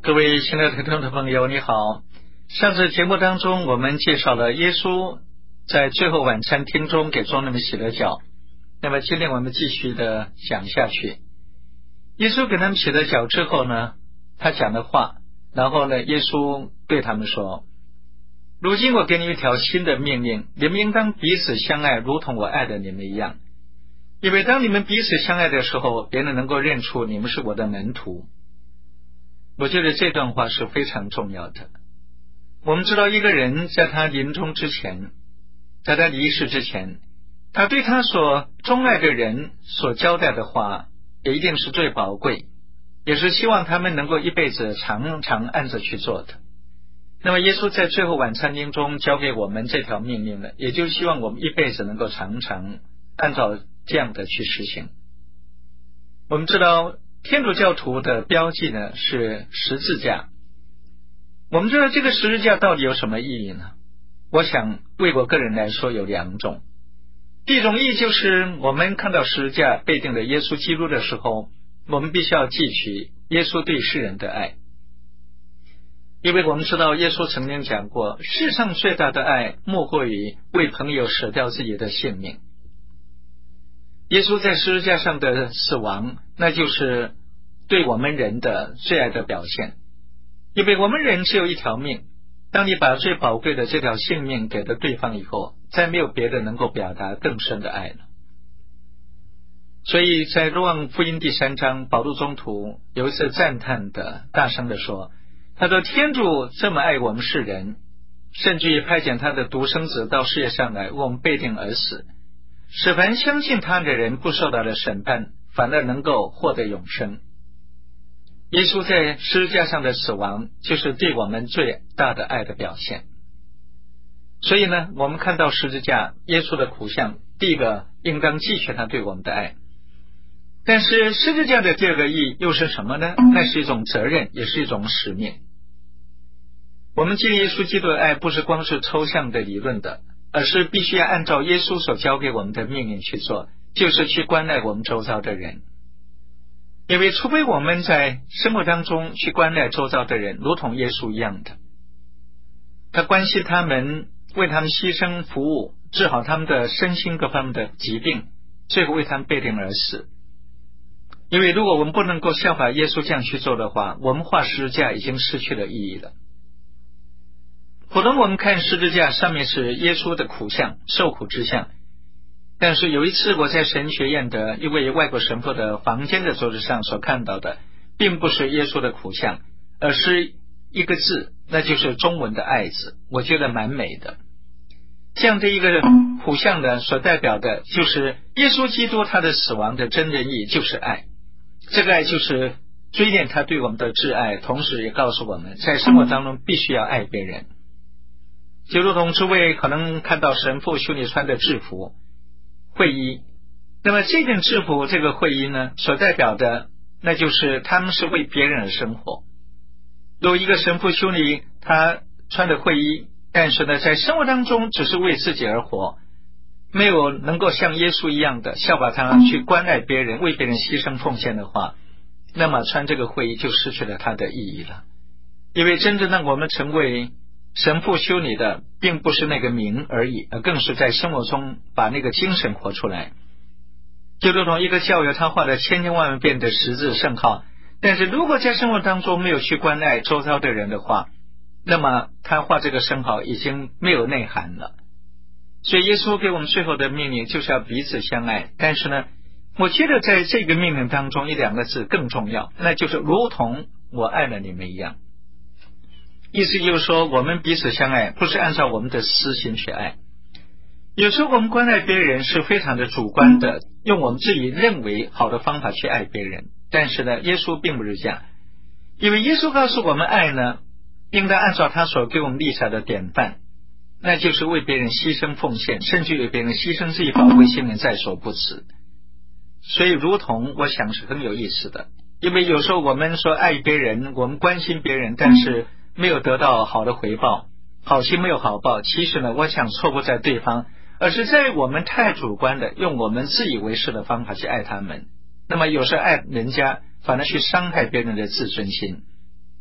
各位亲爱的听众朋友，你好。上次节目当中，我们介绍了耶稣在最后晚餐厅中给众人们洗了脚。那么今天我们继续的讲下去。耶稣给他们洗了脚之后呢，他讲的话，然后呢，耶稣对他们说：如今我给你一条新的命令，你们应当彼此相爱，如同我爱的你们一样。因为当你们彼此相爱的时候，别人能够认出你们是我的门徒。我觉得这段话是非常重要的。我们知道一个人在他临终之前，在他离世之前，他对他所钟爱的人所交代的话也一定是最宝贵，也是希望他们能够一辈子常常按着去做的。那么耶稣在最后晚餐厅中交给我们这条命令呢，也就是希望我们一辈子能够常常按照这样的去实行。我们知道天主教徒的标记呢是十字架。我们知道这个十字架到底有什么意义呢？我想为我个人来说有两种。第一种意义就是我们看到十字架被钉的耶稣基督的时候，我们必须要记取耶稣对世人的爱。因为我们知道耶稣曾经讲过，世上最大的爱莫过于为朋友舍掉自己的性命。耶稣在十字架上的死亡，那就是对我们人的最爱的表现。因为我们人只有一条命，当你把最宝贵的这条性命给了对方以后，再没有别的能够表达更深的爱了。所以在若望福音第3章，保禄宗徒有一次赞叹的大声的说，他说天主这么爱我们世人，甚至于派遣他的独生子到世界上来为我们被钉而死，使凡相信他的人不受到了审判，反而能够获得永生。耶稣在十字架上的死亡就是对我们最大的爱的表现。所以呢，我们看到十字架耶稣的苦相，第一个应当记取他对我们的爱。但是十字架的第二个意义又是什么呢？那是一种责任，也是一种使命。我们记耶稣基督的爱不是光是抽象的理论的，而是必须要按照耶稣所交给我们的命令去做，就是去关爱我们周遭的人。因为除非我们在生活当中去关爱周遭的人，如同耶稣一样的，他关心他们，为他们牺牲服务，治好他们的身心各方面的疾病，最后为他们被钉而死。因为如果我们不能够效法耶稣这样去做的话，我们画十字架已经失去了意义了。普通我们看十字架上面是耶稣的苦相，受苦之相，但是有一次我在神学院的一位外国神父的房间的桌子上所看到的，并不是耶稣的苦相，而是一个字，那就是中文的爱字，我觉得蛮美的。这样的一个苦相呢，所代表的就是耶稣基督他的死亡的真正意义就是爱。这个爱就是追念他对我们的挚爱，同时也告诉我们在生活当中必须要爱别人。就如同诸位可能看到神父兄弟穿的制服会衣，那么这件制服这个会衣呢，所代表的那就是他们是为别人而生活。有一个神父兄弟他穿的会衣，但是呢在生活当中只是为自己而活，没有能够像耶稣一样的效法他去关爱别人，为别人牺牲奉献的话，那么穿这个会衣就失去了它的意义了。因为真正让我们成为神父修女的并不是那个名而已，而更是在生活中把那个精神活出来。就如同一个教友他画了千千万万遍的十字圣号，但是如果在生活当中没有去关爱周遭的人的话，那么他画这个圣号已经没有内涵了。所以耶稣给我们最后的命令就是要彼此相爱。但是呢，我觉得在这个命令当中一两个字更重要，那就是如同我爱了你们一样。意思就是说，我们彼此相爱不是按照我们的私心去爱。有时候我们关爱别人是非常的主观的，用我们自己认为好的方法去爱别人。但是呢，耶稣并不是这样。因为耶稣告诉我们爱呢，应当按照他所给我们立下的典范，那就是为别人牺牲奉献，甚至为别人牺牲自己宝贵性命在所不辞。所以如同我想是很有意思的。因为有时候我们说爱别人，我们关心别人，但是没有得到好的回报，好心没有好报，其实呢，我想错不在对方，而是在我们太主观的用我们自以为是的方法去爱他们。那么有时候爱人家反而去伤害别人的自尊心。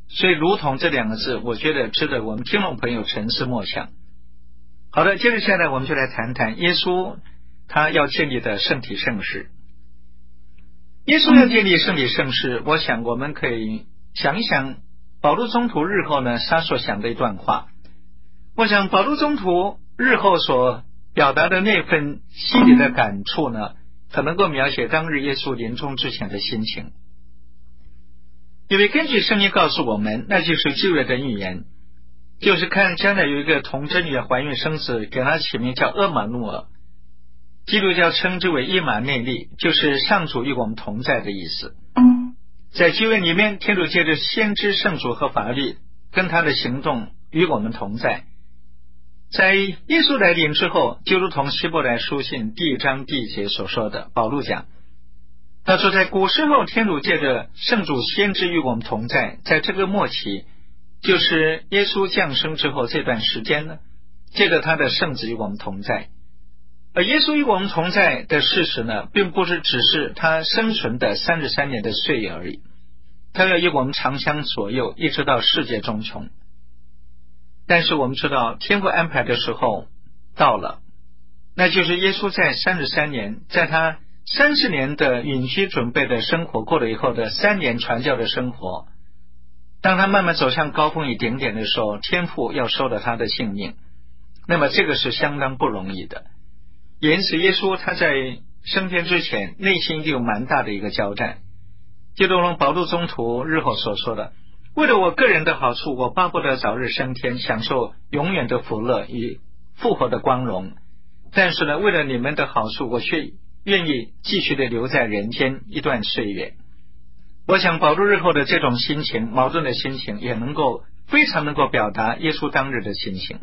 所以如同这两个字，我觉得值得我们听众朋友沉思默想。好的，接着下来我们就来谈谈耶稣他要建立的圣体圣事。耶稣要建立圣体圣事，我想我们可以想一想保禄宗徒日后呢他所想的一段话。我想保禄宗徒日后所表达的那份心里的感触呢，可能够描写当日耶稣临终之前的心情。因为根据圣经告诉我们，那就是旧约的预言，就是看将来有一个童贞女怀孕生子，给他起名叫厄玛努尔，基督教称之为伊玛内利，就是上主与我们同在的意思。在旧约里面，天主借着先知圣主和法律跟他的行动与我们同在。在耶稣来临之后，就如同希伯来书信第1章第1节所说的，保禄讲，他说在古时候天主借着圣主先知与我们同在，在这个末期，就是耶稣降生之后这段时间呢，借着他的圣子与我们同在。而耶稣与我们同在的事实呢，并不是只是他生存的33年的岁月而已，他要与我们长相左右，一直到世界终穷。但是我们知道天父安排的时候到了，那就是耶稣在33年，在他30年的隐居准备的生活过了以后的3年传教的生活，当他慢慢走向高峰与顶点的时候，天父要收了他的性命，那么这个是相当不容易的。因此耶稣他在升天之前内心就有蛮大的一个交战，就如保禄宗徒日后所说的，为了我个人的好处，我巴不得早日升天，享受永远的福乐与复活的光荣，但是呢，为了你们的好处，我却愿意继续的留在人间一段岁月。我想保禄日后的这种心情，矛盾的心情，也非常能够表达耶稣当日的心情。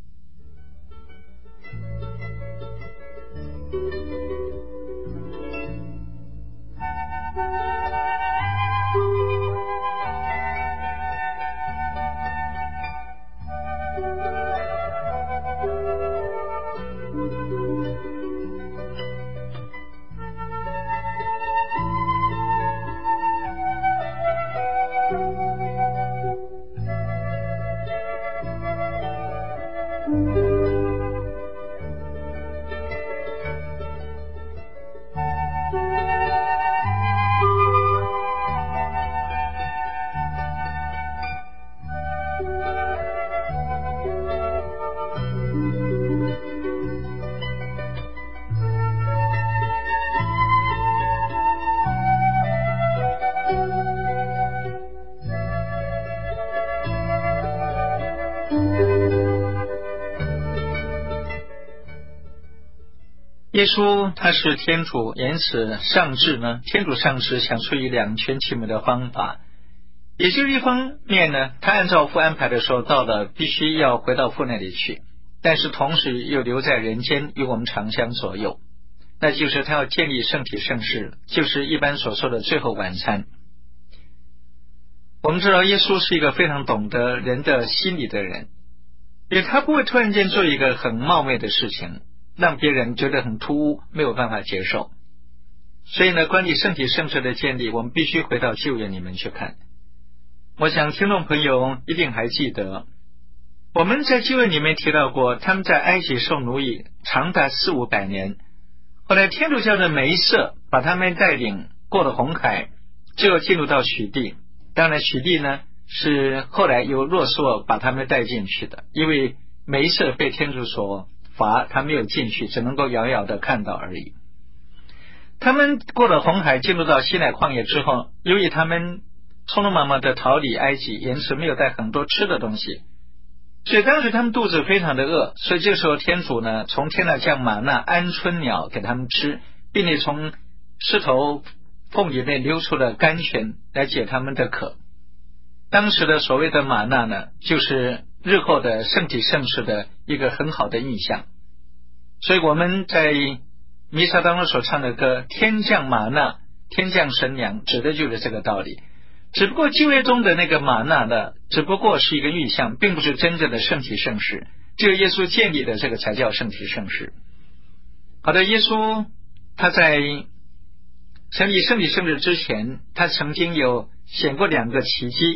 耶稣他是天主，因此上至呢，天主上至想出以两全其美的方法，也就是一方面呢，他按照父安排的时候到了，必须要回到父那里去，但是同时又留在人间与我们长相左右，那就是他要建立圣体圣事，就是一般所说的最后晚餐。我们知道耶稣是一个非常懂得人的心理的人，因为他不会突然间做一个很冒昧的事情，让别人觉得很突兀，没有办法接受。所以呢，关于圣体圣事的建立，我们必须回到旧约里面去看。我想听众朋友一定还记得，我们在旧约里面提到过，他们在埃及受奴役长达400-500年，后来天主教的梅瑟把他们带领过了红海，最后进入到许地。当然许地呢，是后来由若瑟把他们带进去的，因为梅瑟被天主所罚，他没有进去，只能够遥遥的看到而已。他们过了红海，进入到西乃旷野之后，由于他们匆匆忙忙的逃离埃及，因此没有带很多吃的东西，所以当时他们肚子非常的饿，所以这时候天主呢，从天上降玛纳鹌鹑鸟给他们吃，并且从狮头缝里面流出了甘泉来解他们的渴。当时的所谓的玛纳呢，就是日后的圣体圣事的一个很好的意象。所以我们在弥撒当中所唱的歌，天降玛纳，天降神粮，指的就是这个道理。只不过旧约中的那个玛纳呢，只不过是一个预象，并不是真正的圣体圣事，只有耶稣建立的这个才叫圣体圣事。好的，耶稣他在成立圣体圣事之前，他曾经有显过2个奇迹，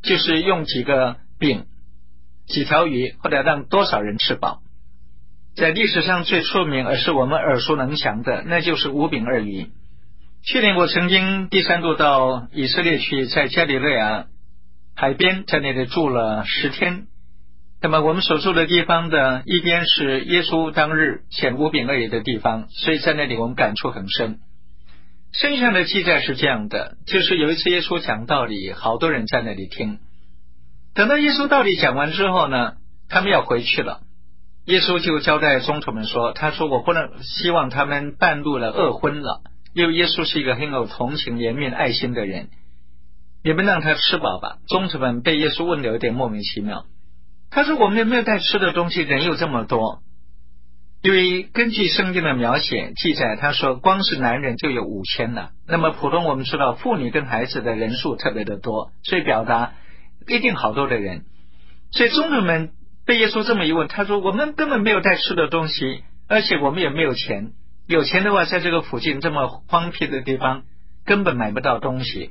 就是用几个饼几条鱼，或者让多少人吃饱。在历史上最出名而是我们耳熟能详的，那就是5饼2鱼。去年我曾经第3度到以色列去，在加里肋亚海边，在那里住了10天。那么我们所住的地方的一边是耶稣当日显5饼2鱼的地方，所以在那里我们感触很深。圣经上的记载是这样的，就是有一次耶稣讲道理，好多人在那里听。等到耶稣道理讲完之后呢，他们要回去了。耶稣就交代宗徒们说，他说我不能希望他们半路了饿昏了，因为耶稣是一个很有同情怜悯爱心的人，你们让他吃饱吧。宗徒们被耶稣问的有点莫名其妙，他说我们有没有带吃的东西，人又这么多。因为根据圣经的描写记载，他说光是男人就有5000了，那么普通我们知道妇女跟孩子的人数特别的多，所以表达一定好多的人。所以宗徒们被耶稣这么一问，他说我们根本没有带吃的东西，而且我们也没有钱，有钱的话在这个附近这么荒僻的地方根本买不到东西。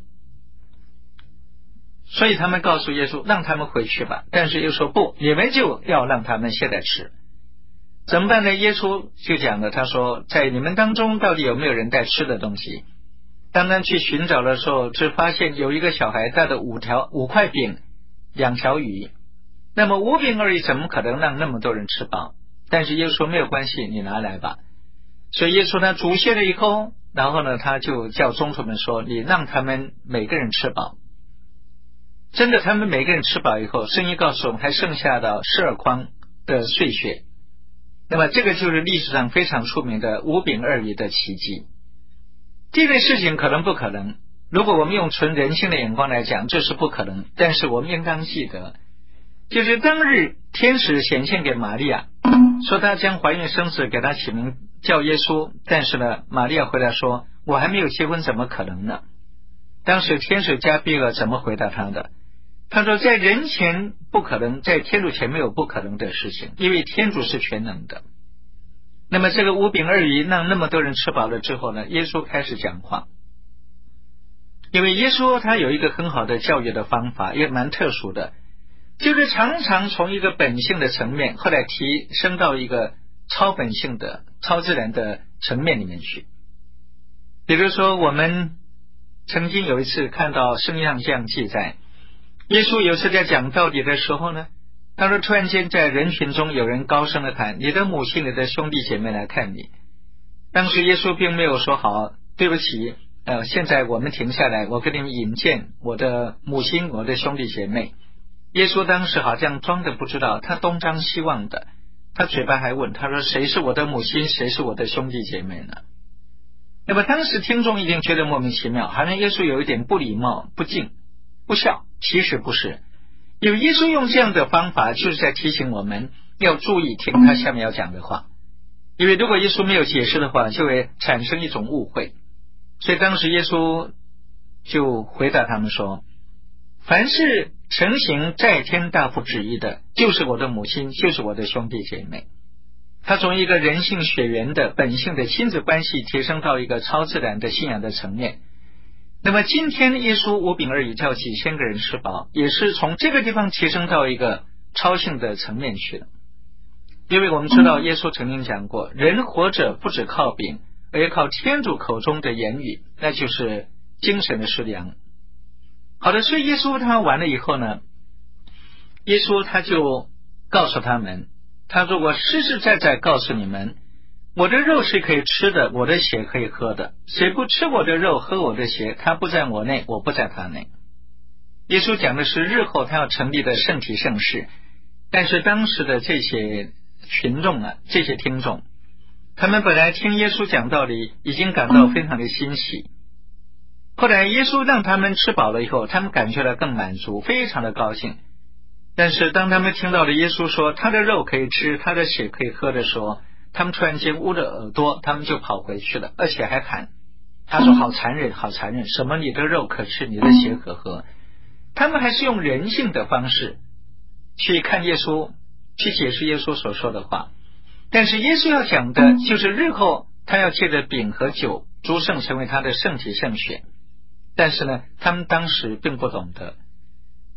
所以他们告诉耶稣让他们回去吧，但是又说不，你们就要让他们现在吃。怎么办呢？耶稣就讲了，他说在你们当中到底有没有人带吃的东西。当他去寻找的时候，只发现有一个小孩带了5块饼2条鱼，那么5饼2鱼怎么可能让那么多人吃饱？但是耶稣说没有关系，你拿来吧。所以耶稣他煮谢了以后，然后呢他就叫宗徒们说，你让他们每个人吃饱。真的他们每个人吃饱以后，圣经告诉我们还剩下的12筐的碎屑。那么这个就是历史上非常出名的5饼2鱼的奇迹。这件事情可能不可能，如果我们用纯人性的眼光来讲，这是不可能。但是我们应当记得，就是当日天使显现给玛利亚，说她将怀孕生子，给她起名叫耶稣。但是呢，玛利亚回答说，我还没有结婚，怎么可能呢？当时天使加俾尔怎么回答他的？他说在人前不可能，在天主前没有不可能的事情，因为天主是全能的。那么这个5饼2鱼让那么多人吃饱了之后呢，耶稣开始讲话。因为耶稣他有一个很好的教育的方法，也蛮特殊的，就是常常从一个本性的层面后来提升到一个超本性的超自然的层面里面去。比如说我们曾经有一次看到圣经上这样记载，耶稣有次在讲道理的时候呢，他说突然间在人群中有人高声的喊，你的母亲你的兄弟姐妹来看你。当时耶稣并没有说好对不起，现在我们停下来，我给你们引荐我的母亲我的兄弟姐妹。耶稣当时好像装的不知道，他东张西望的，他嘴巴还问，他说谁是我的母亲谁是我的兄弟姐妹呢？那么当时听众一定觉得莫名其妙，好像耶稣有一点不礼貌不敬不孝。其实不是，因为耶稣用这样的方法就是在提醒我们要注意听他下面要讲的话，因为如果耶稣没有解释的话，就会产生一种误会。所以当时耶稣就回答他们说，凡是承行在天大父旨意的，就是我的母亲就是我的兄弟姐妹。他从一个人性血缘的本性的亲子关系提升到一个超自然的信仰的层面。那么今天耶稣5饼2鱼叫几千个人吃饱，也是从这个地方提升到一个超性的层面去了。因为我们知道耶稣曾经讲过，人活着不只靠饼，而要靠天主口中的言语，那就是精神的食粮。好的，所以耶稣他完了以后呢，耶稣他就告诉他们，他说我实实在在告诉你们，我的肉是可以吃的，我的血可以喝的，谁不吃我的肉喝我的血，他不在我内，我不在他内。耶稣讲的是日后他要成立的圣体圣事，但是当时的这些群众这些听众，他们本来听耶稣讲道理已经感到非常的欣喜，后来耶稣让他们吃饱了以后，他们感觉到更满足，非常的高兴。但是当他们听到了耶稣说他的肉可以吃，他的血可以喝的时候，他们突然间捂着耳朵，他们就跑回去了，而且还喊，他说好残忍好残忍，什么你的肉可吃你的血可喝。他们还是用人性的方式去看耶稣，去解释耶稣所说的话。但是耶稣要讲的就是日后他要借着饼和酒诸圣成为他的圣体圣血。但是呢他们当时并不懂得，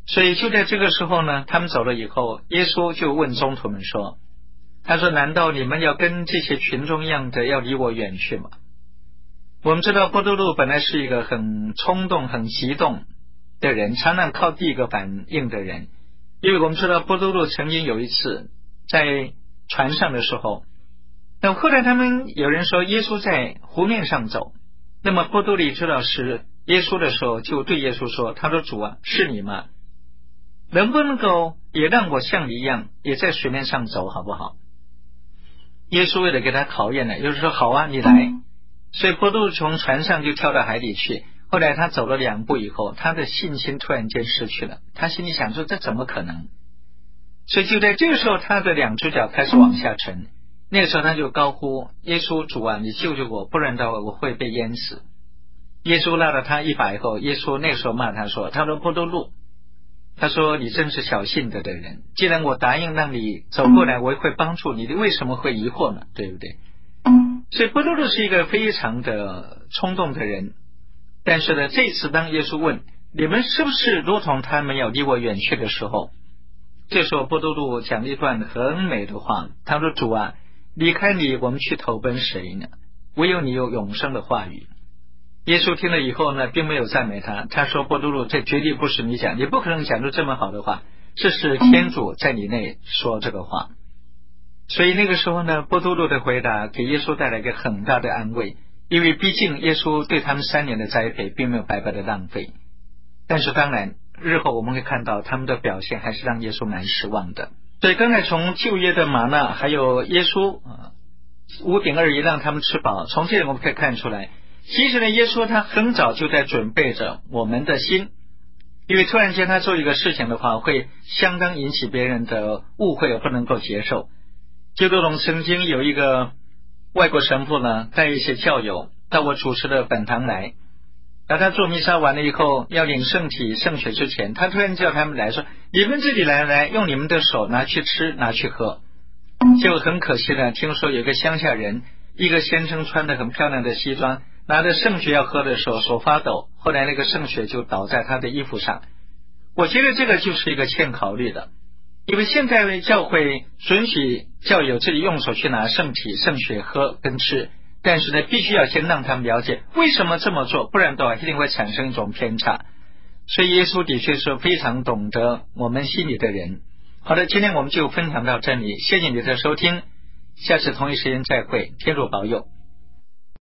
所以就在这个时候呢，他们走了以后，耶稣就问宗徒们说，他说，难道你们要跟这些群众一样的要离我远去吗？我们知道伯多禄本来是一个很冲动很激动的人，常常靠第一个反应的人，因为我们知道伯多禄曾经有一次在船上的时候，那后来他们有人说耶稣在湖面上走，那么伯多禄知道是耶稣的时候，就对耶稣说，他说，主啊，是你吗？能不能够也让我像你一样也在水面上走好不好？耶稣为了给他考验呢，就是说好啊，你来。所以伯多禄从船上就跳到海里去，后来他走了2步以后，他的信心突然间失去了，他心里想说这怎么可能？所以就在这个时候，他的2只脚开始往下沉，那个时候他就高呼，耶稣，主啊，你救救我，不然的话我会被淹死。耶稣拉了他一把以后，耶稣那个时候骂他说，他说，伯多禄，他说，你真是小信德的人，既然我答应让你走过来，我也会帮助你，你为什么会疑惑呢？对不对？所以伯多禄是一个非常的冲动的人，但是呢，这次当耶稣问你们是不是如同他们要离我远去的时候，这时候伯多禄讲了一段很美的话，他说，主啊，离开你我们去投奔谁呢？唯有你有永生的话语。耶稣听了以后呢，并没有赞美他，他说，伯多禄，这绝对不是你讲，你不可能讲出这么好的话，这是天主在你内说这个话。所以那个时候呢，伯多禄的回答给耶稣带来一个很大的安慰，因为毕竟耶稣对他们3年的栽培并没有白白的浪费。但是当然日后我们会看到他们的表现还是让耶稣蛮失望的。所以刚才从旧约的玛纳还有耶稣5饼2鱼让他们吃饱，从这里我们可以看出来，其实呢，耶稣他很早就在准备着我们的心，因为突然间他做一个事情的话，会相当引起别人的误会而不能够接受。基督宗曾经有一个外国神父呢，带一些教友到我主持的本堂来，当他做弥撒完了以后，要领圣体圣血之前，他突然叫他们来说，你们这里来，用你们的手拿去吃拿去喝。结果很可惜呢，听说有个乡下人，一个先生穿得很漂亮的西装，拿着圣血要喝的时候手发抖，后来那个圣血就倒在他的衣服上。我觉得这个就是一个欠考虑的，因为现在教会准许教友自己用手去拿圣体圣血喝跟吃，但是呢，必须要先让他们了解为什么这么做，不然的话一定会产生一种偏差。所以耶稣的确是非常懂得我们心里的人。好的，今天我们就分享到这里，谢谢你的收听，下次同一时间再会，天主保佑。